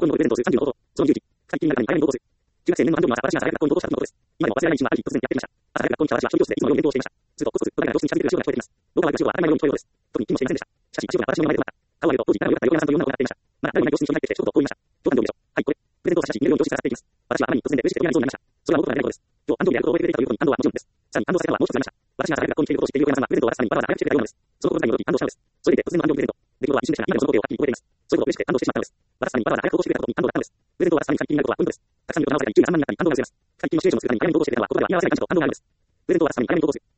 のプレゼントをする30のこと、その勇気、最近の中に早めに投稿する。中学生年の半分は私が学校に投稿した時のことです。今でも忘れられない一日はある日突然やってきました。朝早く学校に来た私は一人教室でいつもより弁当をしていました。すると、コツコツ答えが上手に近づいてくる仕事が聞こえています。動画は仕事は当たり前のように聞こえるようです。特に気もしていませんでした。しかし、仕事が私の目の前で止まった。顔を上げると、当時、仲の良かった横山さんという女の子が立っていました。まだ誰もいない教室に一人だけ来て一言こう言いました。冗談でおいでしょ。はい、これ。プレゼントを差し出し、見れるように教室から去っていきます。私はあまりに突然で嬉しくて嫌なそうになりました。それは元からやりたいことです。今日、安藤でやることを覚えてくれていたということに安藤はもちろんです。さらに安藤さんはもう一つ言いました。私が朝早く学校に来ていることを知っている横山さんがプレゼントを渡すためにわざわざ早く来てくれたようなのです。そのことに戻り安藤したのです。それで突然の安藤プレゼント。出来事は一瞬でしたが、今でもその光景をはっきり覚えています。そういうことを嬉しくて安藤してしまったのです。渡すためにわざわざ早く投稿してくれたことに安藤がったのです。プレゼントを渡すために最近になることはポイントです。たくさんの人が直せたり、急に3万になったり、安藤が忘れます。最近のシチュエーションを作るために早めに投稿してくれたのは言葉では見合わせない感情と安藤があるんです。プレゼントを渡すために早めに投稿する。